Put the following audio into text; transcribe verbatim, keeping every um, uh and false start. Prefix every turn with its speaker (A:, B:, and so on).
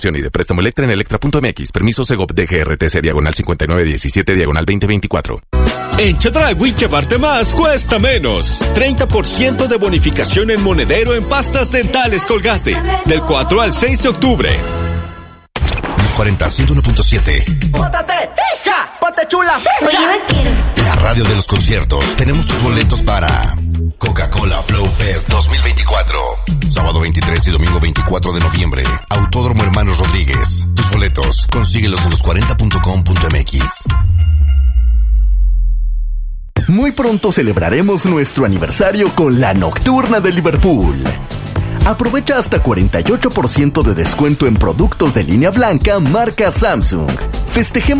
A: y de préstamo Electra en electra punto m x. Permiso Segov D G R T C diagonal cincuenta y nueve diecisiete diagonal veinte veinticuatro.
B: En Chedraui llevarte más cuesta menos. treinta por ciento de bonificación en monedero en pastas dentales Colgate. Del cuatro al seis de octubre.
C: Los cuarenta, ciento uno punto siete.
D: ¡Pótate! ¡Ja! ¡Ponte chula!
E: Oye, vaquero.
C: La radio de los conciertos. Tenemos tus boletos para Coca-Cola Flow Fest dos mil veinticuatro. Sábado veintitrés y domingo veinticuatro de noviembre. Autódromo Hermanos Rodríguez. Tus boletos, consíguelos en los cuarenta punto com punto m x.
F: Muy pronto celebraremos nuestro aniversario con la Nocturna de Liverpool. Aprovecha hasta cuarenta y ocho por ciento de descuento en productos de línea blanca marca Samsung. Festejemos